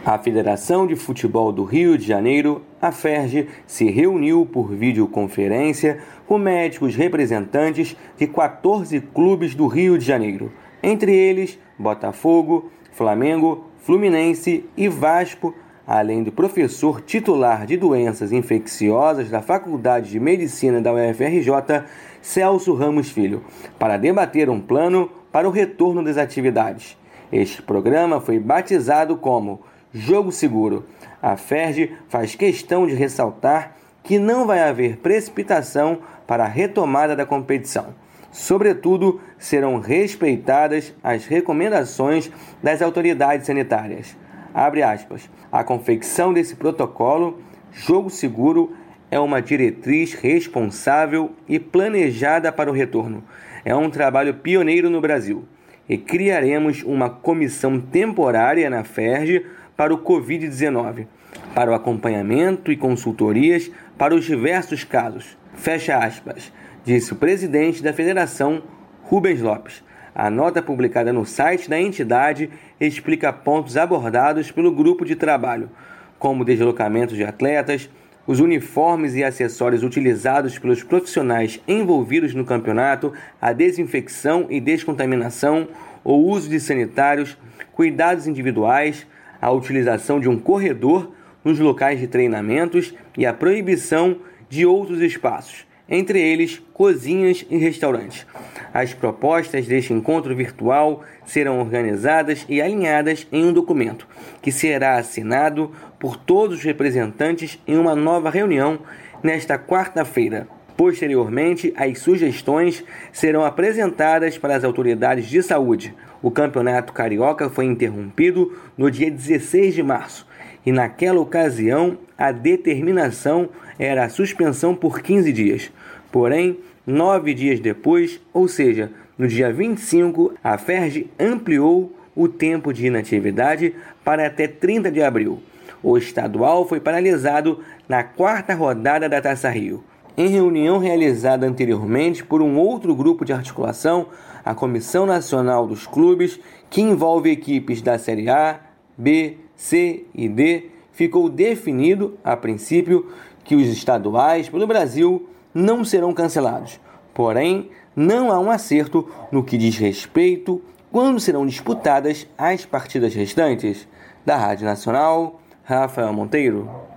A Federação de Futebol do Rio de Janeiro, a FERJ, se reuniu por videoconferência com médicos representantes de 14 clubes do Rio de Janeiro, entre eles Botafogo, Flamengo, Fluminense e Vasco, além do professor titular de doenças infecciosas da Faculdade de Medicina da UFRJ, Celso Ramos Filho, para debater um plano para o retorno das atividades. Este programa foi batizado como Jogo Seguro. A FERJ faz questão de ressaltar que não vai haver precipitação para a retomada da competição. Sobretudo, serão respeitadas as recomendações das autoridades sanitárias. Abre aspas. A confecção desse protocolo, Jogo Seguro, é uma diretriz responsável e planejada para o retorno. É um trabalho pioneiro no Brasil. E criaremos uma comissão temporária na FERJ para o Covid-19, para o acompanhamento e consultorias para os diversos casos. Fecha aspas, disse o presidente da federação, Rubens Lopes. A nota publicada no site da entidade explica pontos abordados pelo grupo de trabalho, como deslocamentos de atletas, os uniformes e acessórios utilizados pelos profissionais envolvidos no campeonato, a desinfecção e descontaminação, o uso de sanitários, cuidados individuais, a utilização de um corredor nos locais de treinamentos e a proibição de outros espaços, entre eles cozinhas e restaurantes. As propostas deste encontro virtual serão organizadas e alinhadas em um documento, que será assinado por todos os representantes em uma nova reunião nesta quarta-feira. Posteriormente, as sugestões serão apresentadas para as autoridades de saúde. O Campeonato Carioca foi interrompido no dia 16 de março e naquela ocasião a determinação era a suspensão por 15 dias. Porém, 9 dias depois, ou seja, no dia 25, a FERJ ampliou o tempo de inatividade para até 30 de abril. O estadual foi paralisado na quarta rodada da Taça Rio. Em reunião realizada anteriormente por um outro grupo de articulação, a Comissão Nacional dos Clubes, que envolve equipes da Série A, B, C e D, ficou definido, a princípio, que os estaduais pelo Brasil não serão cancelados. Porém, não há um acerto no que diz respeito quando serão disputadas as partidas restantes. Da Rádio Nacional, Rafael Monteiro.